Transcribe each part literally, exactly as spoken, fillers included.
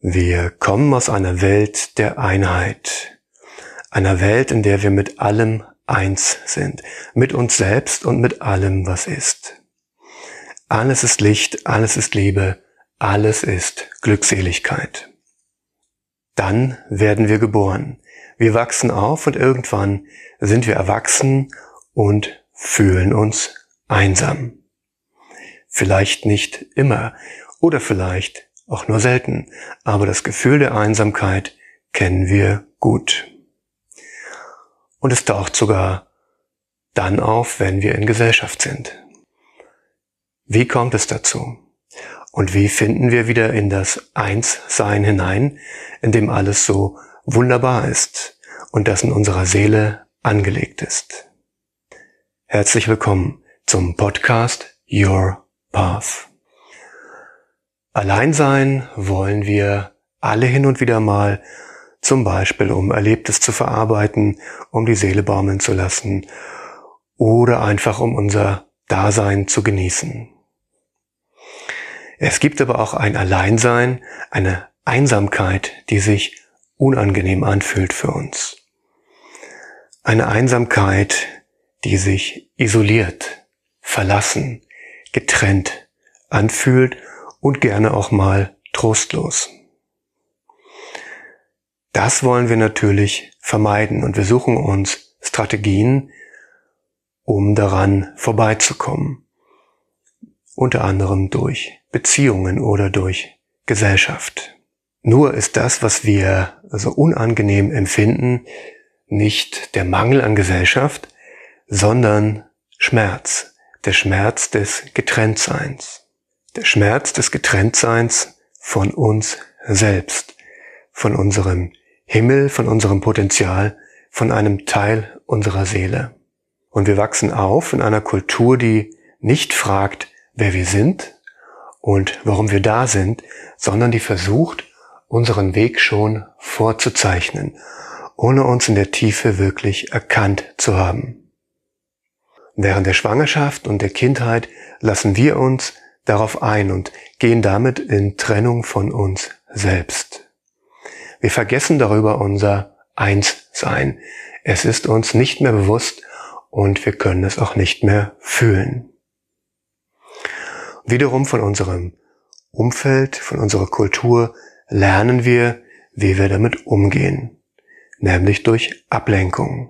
Wir kommen aus einer Welt der Einheit, einer Welt, in der wir mit allem eins sind, mit uns selbst und mit allem, was ist. Alles ist Licht, alles ist Liebe, alles ist Glückseligkeit. Dann werden wir geboren. Wir wachsen auf und irgendwann sind wir erwachsen und fühlen uns einsam. Vielleicht nicht immer oder vielleicht auch nur selten, aber das Gefühl der Einsamkeit kennen wir gut. Und es taucht sogar dann auf, wenn wir in Gesellschaft sind. Wie kommt es dazu? Und wie finden wir wieder in das Einssein hinein, in dem alles so wunderbar ist und das in unserer Seele angelegt ist? Herzlich willkommen zum Podcast Your Path. Allein sein wollen wir alle hin und wieder mal, zum Beispiel um Erlebtes zu verarbeiten, um die Seele baumeln zu lassen oder einfach um unser Dasein zu genießen. Es gibt aber auch ein Alleinsein, eine Einsamkeit, die sich unangenehm anfühlt für uns. Eine Einsamkeit, die sich isoliert, verlassen, getrennt anfühlt und gerne auch mal trostlos. Das wollen wir natürlich vermeiden und wir suchen uns Strategien, um daran vorbeizukommen. Unter anderem durch Beziehungen oder durch Gesellschaft. Nur ist das, was wir so unangenehm empfinden, nicht der Mangel an Gesellschaft, sondern Schmerz. Der Schmerz des Getrenntseins. Der Schmerz des Getrenntseins von uns selbst, von unserem Himmel, von unserem Potenzial, von einem Teil unserer Seele. Und wir wachsen auf in einer Kultur, die nicht fragt, wer wir sind und warum wir da sind, sondern die versucht, unseren Weg schon vorzuzeichnen, ohne uns in der Tiefe wirklich erkannt zu haben. Während der Schwangerschaft und der Kindheit lassen wir uns darauf ein und gehen damit in Trennung von uns selbst. Wir vergessen darüber unser Einssein. Es ist uns nicht mehr bewusst und wir können es auch nicht mehr fühlen. Wiederum von unserem Umfeld, von unserer Kultur lernen wir, wie wir damit umgehen, nämlich durch Ablenkung.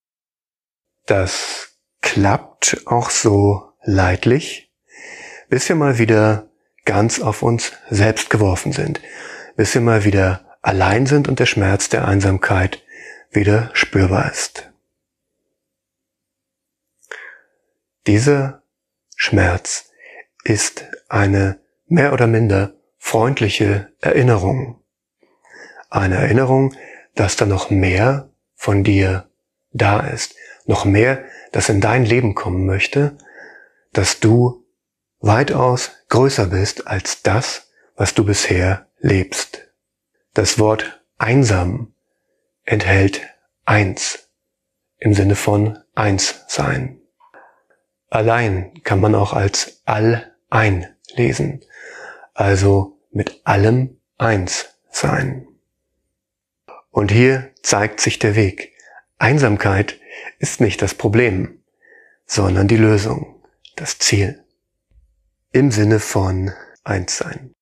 Das klappt auch so leidlich, bis wir mal wieder ganz auf uns selbst geworfen sind, bis wir mal wieder allein sind und der Schmerz der Einsamkeit wieder spürbar ist. Dieser Schmerz ist eine mehr oder minder freundliche Erinnerung. Eine Erinnerung, dass da noch mehr von dir da ist, noch mehr, das in dein Leben kommen möchte, dass du weitaus größer bist als das, was du bisher lebst. Das Wort einsam enthält eins im Sinne von eins sein. Allein kann man auch als all-ein lesen, also mit allem eins sein. Und hier zeigt sich der Weg. Einsamkeit ist nicht das Problem, sondern die Lösung, das Ziel. Im Sinne von Einssein.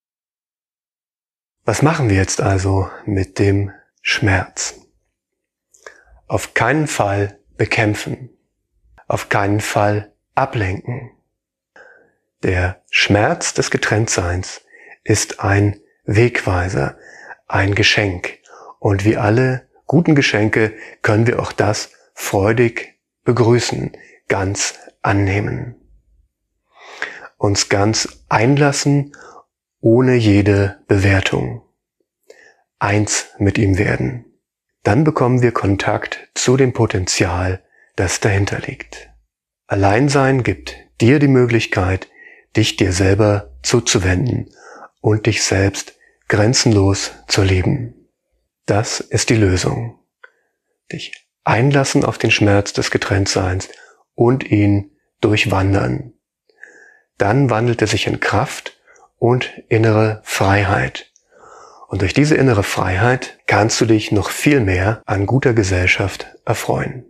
Was machen wir jetzt also mit dem Schmerz? Auf keinen Fall bekämpfen. Auf keinen Fall ablenken. Der Schmerz des Getrenntseins ist ein Wegweiser, ein Geschenk. Und wie alle guten Geschenke können wir auch das freudig begrüßen, ganz annehmen. Uns ganz einlassen, ohne jede Bewertung. Eins mit ihm werden. Dann bekommen wir Kontakt zu dem Potenzial, das dahinter liegt. Alleinsein gibt dir die Möglichkeit, dich dir selber zuzuwenden und dich selbst grenzenlos zu lieben. Das ist die Lösung. Dich einlassen auf den Schmerz des Getrenntseins und ihn durchwandern. Dann wandelt er sich in Kraft und innere Freiheit. Und durch diese innere Freiheit kannst du dich noch viel mehr an guter Gesellschaft erfreuen.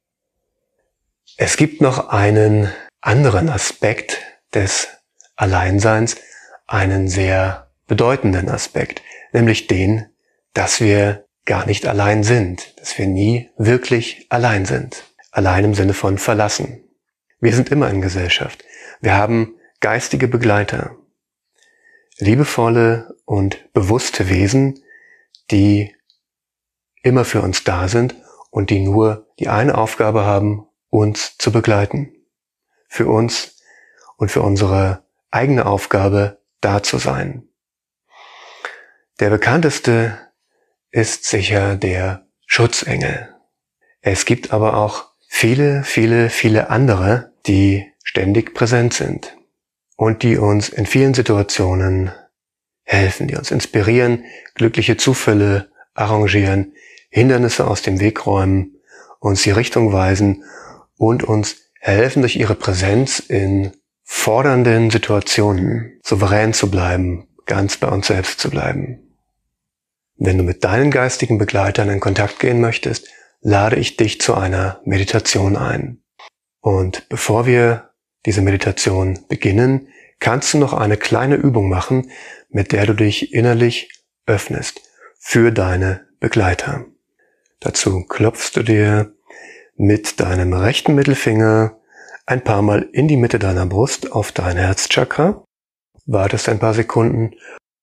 Es gibt noch einen anderen Aspekt des Alleinseins, einen sehr bedeutenden Aspekt, nämlich den, dass wir gar nicht allein sind, dass wir nie wirklich allein sind. Allein im Sinne von verlassen. Wir sind immer in Gesellschaft. Wir haben geistige Begleiter, liebevolle und bewusste Wesen, die immer für uns da sind und die nur die eine Aufgabe haben, uns zu begleiten. Für uns und für unsere eigene Aufgabe da zu sein. Der bekannteste ist sicher der Schutzengel. Es gibt aber auch viele, viele, viele andere, die ständig präsent sind und die uns in vielen Situationen helfen, die uns inspirieren, glückliche Zufälle arrangieren, Hindernisse aus dem Weg räumen, uns die Richtung weisen und uns helfen, durch ihre Präsenz in fordernden Situationen souverän zu bleiben, ganz bei uns selbst zu bleiben. Wenn du mit deinen geistigen Begleitern in Kontakt gehen möchtest, lade ich dich zu einer Meditation ein. Und bevor wir diese Meditation beginnen, kannst du noch eine kleine Übung machen, mit der du dich innerlich öffnest für deine Begleiter. Dazu klopfst du dir mit deinem rechten Mittelfinger ein paar Mal in die Mitte deiner Brust auf dein Herzchakra, wartest ein paar Sekunden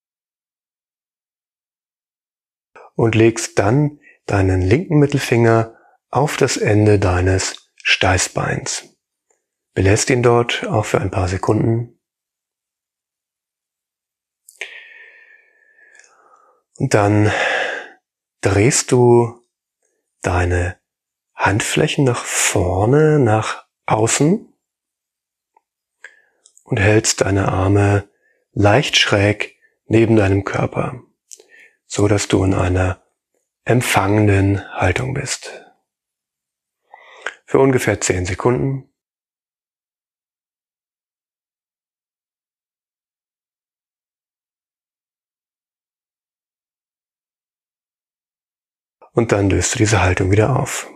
und legst dann deinen linken Mittelfinger auf das Ende deines Steißbeins. Belässt ihn dort auch für ein paar Sekunden. Und dann drehst du deine Handflächen nach vorne, nach außen und hältst deine Arme leicht schräg neben deinem Körper, so dass du in einer empfangenden Haltung bist. Für ungefähr zehn Sekunden. Und dann löst du diese Haltung wieder auf.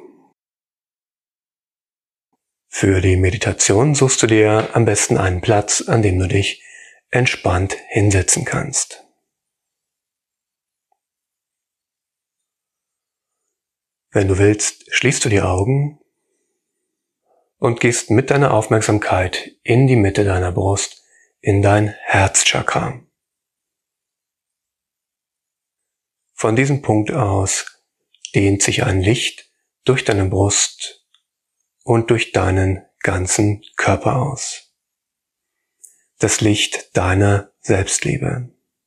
Für die Meditation suchst du dir am besten einen Platz, an dem du dich entspannt hinsetzen kannst. Wenn du willst, schließt du die Augen und gehst mit deiner Aufmerksamkeit in die Mitte deiner Brust, in dein Herzchakra. Von diesem Punkt aus dehnt sich ein Licht durch deine Brust und durch deinen ganzen Körper aus. Das Licht deiner Selbstliebe.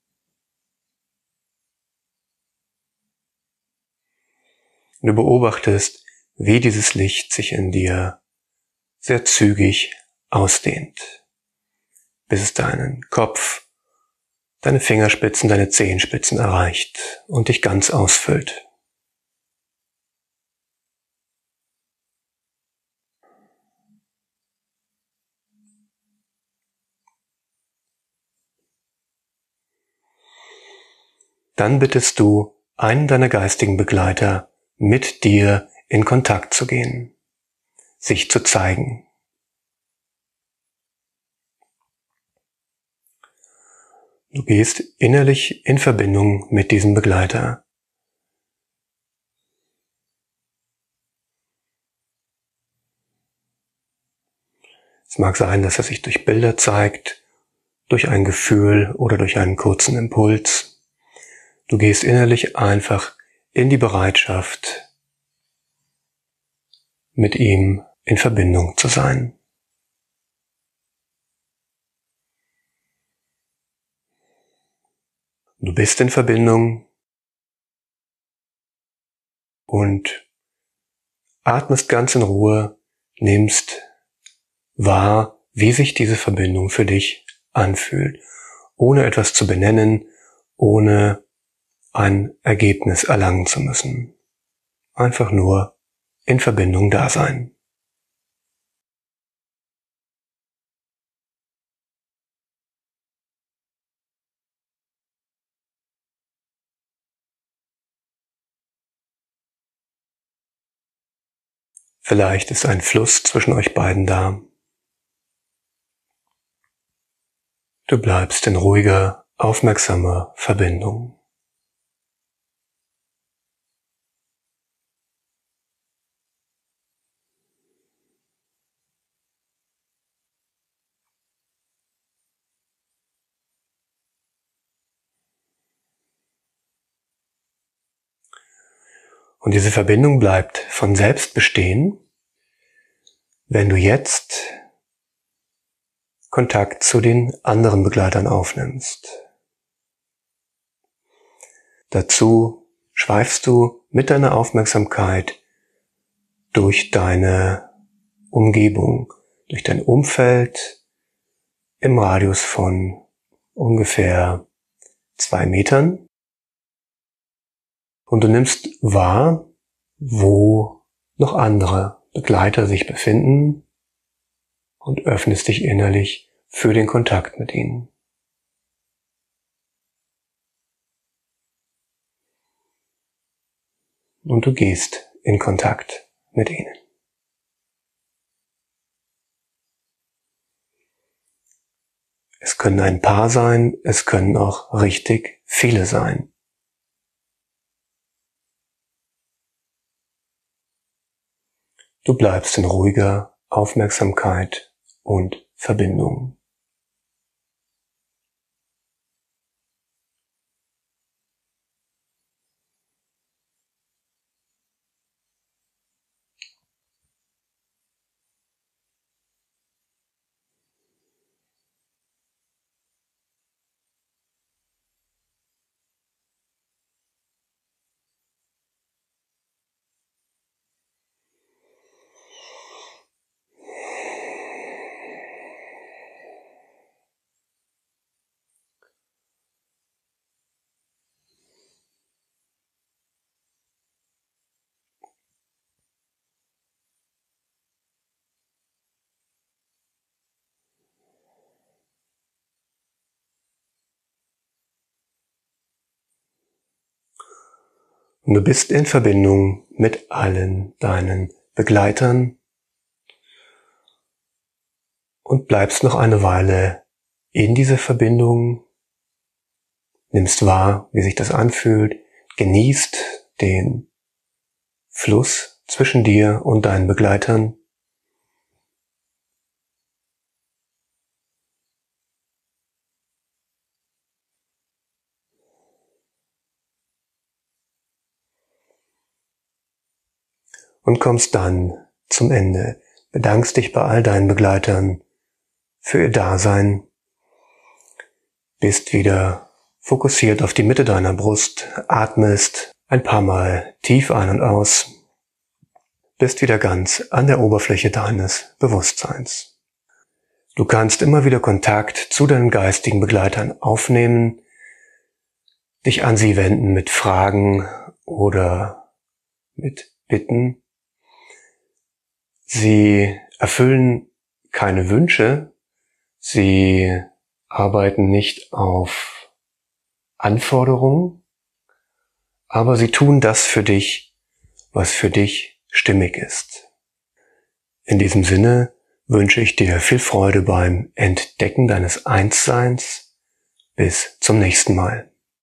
Du beobachtest, wie dieses Licht sich in dir sehr zügig ausdehnt, bis es deinen Kopf, deine Fingerspitzen, deine Zehenspitzen erreicht und dich ganz ausfüllt. Dann bittest du einen deiner geistigen Begleiter, mit dir in Kontakt zu gehen, sich zu zeigen. Du gehst innerlich in Verbindung mit diesem Begleiter. Es mag sein, dass er sich durch Bilder zeigt, durch ein Gefühl oder durch einen kurzen Impuls. Du gehst innerlich einfach in die Bereitschaft, mit ihm in Verbindung zu sein. Du bist in Verbindung und atmest ganz in Ruhe, nimmst wahr, wie sich diese Verbindung für dich anfühlt, ohne etwas zu benennen, ohne ein Ergebnis erlangen zu müssen. Einfach nur in Verbindung da sein. Vielleicht ist ein Fluss zwischen euch beiden da. Du bleibst in ruhiger, aufmerksamer Verbindung. Und diese Verbindung bleibt von selbst bestehen, wenn du jetzt Kontakt zu den anderen Begleitern aufnimmst. Dazu schweifst du mit deiner Aufmerksamkeit durch deine Umgebung, durch dein Umfeld im Radius von ungefähr zwei Metern. Und du nimmst wahr, wo noch andere Begleiter sich befinden und öffnest dich innerlich für den Kontakt mit ihnen. Und du gehst in Kontakt mit ihnen. Es können ein paar sein, es können auch richtig viele sein. Du bleibst in ruhiger Aufmerksamkeit und Verbindung. Und du bist in Verbindung mit allen deinen Begleitern und bleibst noch eine Weile in dieser Verbindung, nimmst wahr, wie sich das anfühlt, genießt den Fluss zwischen dir und deinen Begleitern. Und kommst dann zum Ende, bedankst dich bei all deinen Begleitern für ihr Dasein, bist wieder fokussiert auf die Mitte deiner Brust, atmest ein paar Mal tief ein und aus, bist wieder ganz an der Oberfläche deines Bewusstseins. Du kannst immer wieder Kontakt zu deinen geistigen Begleitern aufnehmen, dich an sie wenden mit Fragen oder mit Bitten. Sie erfüllen keine Wünsche, sie arbeiten nicht auf Anforderungen, aber sie tun das für dich, was für dich stimmig ist. In diesem Sinne wünsche ich dir viel Freude beim Entdecken deines Einsseins. Bis zum nächsten Mal.